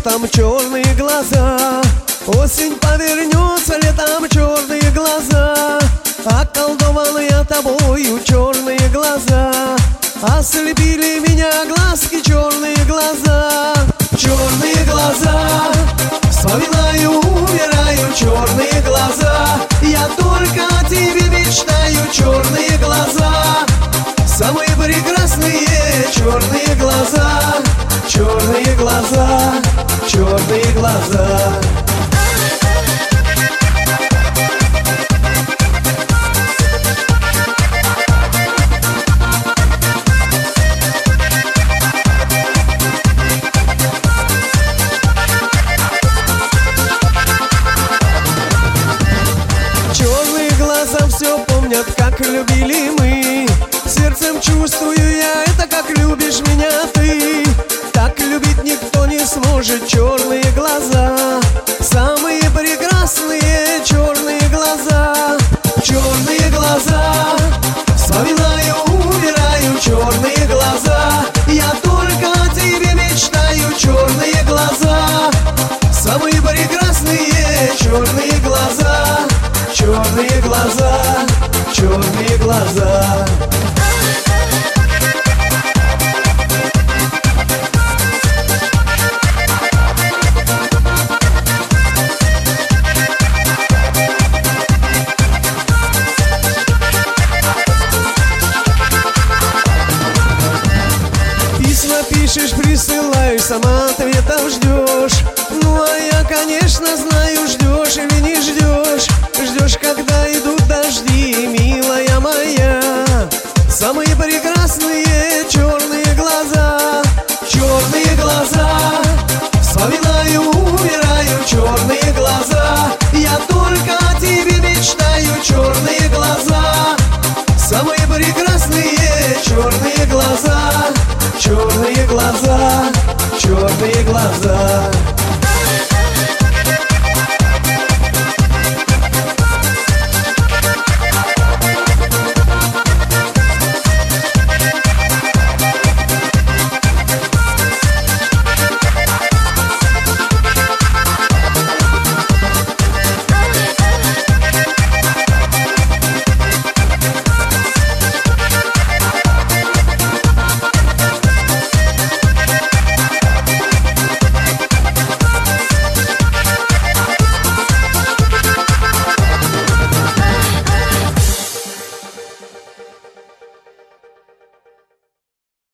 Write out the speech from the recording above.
летом черные глаза. Осень повернется, летом черные глаза. Околдован я тобою, черные глаза. Ослепили меня глазки, черные глаза. Черные глаза, вспоминаю, умираю, черные глаза. Я только о тебе мечтаю, черные глаза. Самые прекрасные черные глаза. Черные глаза, черные глаза. Все помнят, как любили мы. Сердцем чувствую я это, как любишь меня ты. Так любить никто не сможет, черные глаза. Самые прекрасные черные глаза. Черные глаза, вспоминаю, умираю, черные глаза. Я только о тебе мечтаю, черные глаза. Самые прекрасные черные глаза. Черные глаза, черные глаза. Письма пишешь, присылаешь, сама ответов ждешь. Ну а я, конечно, знаю, ждешь или не ждешь. Ждешь, когда идут дожди, милая моя. Самые прекрасные черные глаза. Черные глаза, вспоминаю, умираю, черные глаза. Я только о тебе мечтаю, черные глаза. Самые прекрасные черные глаза. Черные глаза, черные глаза.